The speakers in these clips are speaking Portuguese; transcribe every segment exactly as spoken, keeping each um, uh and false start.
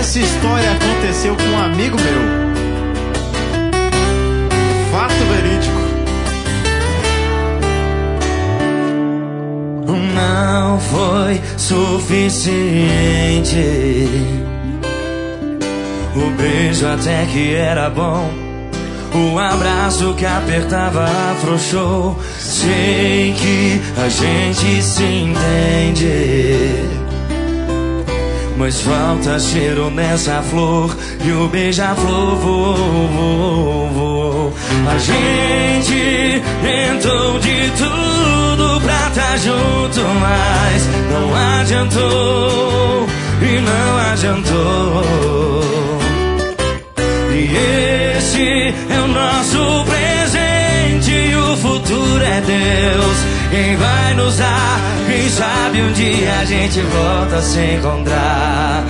Essa história aconteceu com um amigo meu. Fato verídico. Não foi suficiente. O beijo até que era bom, o abraço que apertava afrouxou. Sei que a gente se entende, mas falta cheiro nessa flor e o beija-flor voou, voou, voou. A gente tentou de tudo pra tá junto, mas não adiantou e não adiantou. E esse é o nosso presente e o futuro é Deus quem vai nos dar. Quem sabe um dia a gente volta a se encontrar.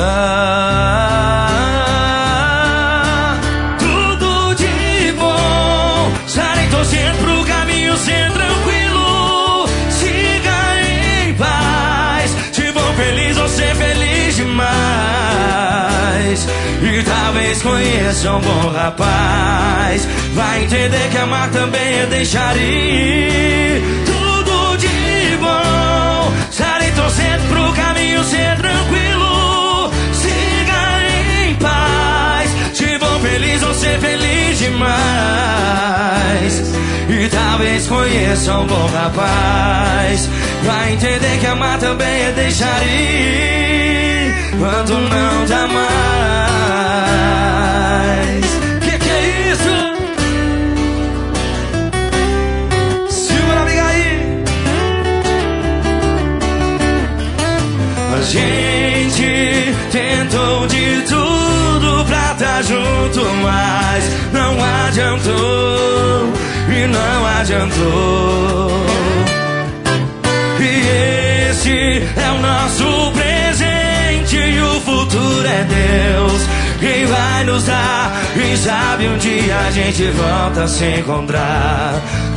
Ah, tudo de bom. Estarei torcendo pro caminho ser tranquilo. Siga em paz. Se for feliz ou ser feliz demais. E talvez conheça um bom rapaz. Vai entender que amar também é deixar ir. Tudo de bom. Estarei torcendo pro caminho ser tranquilo. Siga em paz. Se for feliz ou ser feliz demais. E talvez conheça um bom rapaz. Vai entender que amar também é deixar ir. Quando não dá mais. Que que é isso? Segura, amiga aí. A gente tentou de tudo pra tá junto, mas não adiantou e não adiantou. E esse é o nosso presente e o futuro é Deus quem vai nos dar. Quem sabe um dia a gente volta a se encontrar.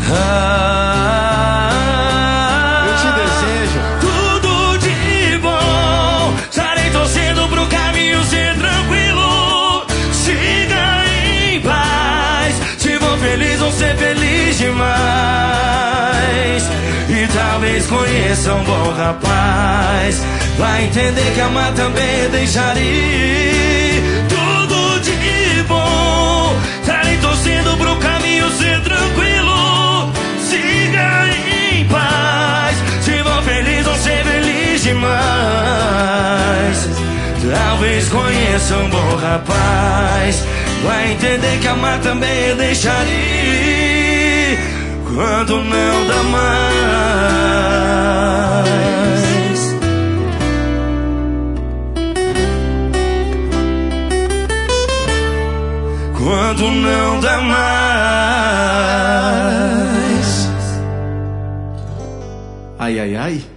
Ah, Eu te desejo. tudo de bom. Estarei torcendo pro caminho ser tranquilo. Siga em paz. Se for feliz ou ser feliz demais. E talvez conheça um bom rapaz. Vai entender que amar também é deixar ir. Tudo de bom. Estarei torcendo pro caminho ser tranquilo. Siga em paz. Se for feliz ou ser feliz demais. Talvez conheça um bom rapaz. Vai entender que amar também é deixar ir. Quando não dá mais. Quando não dá mais. Ai, ai, ai.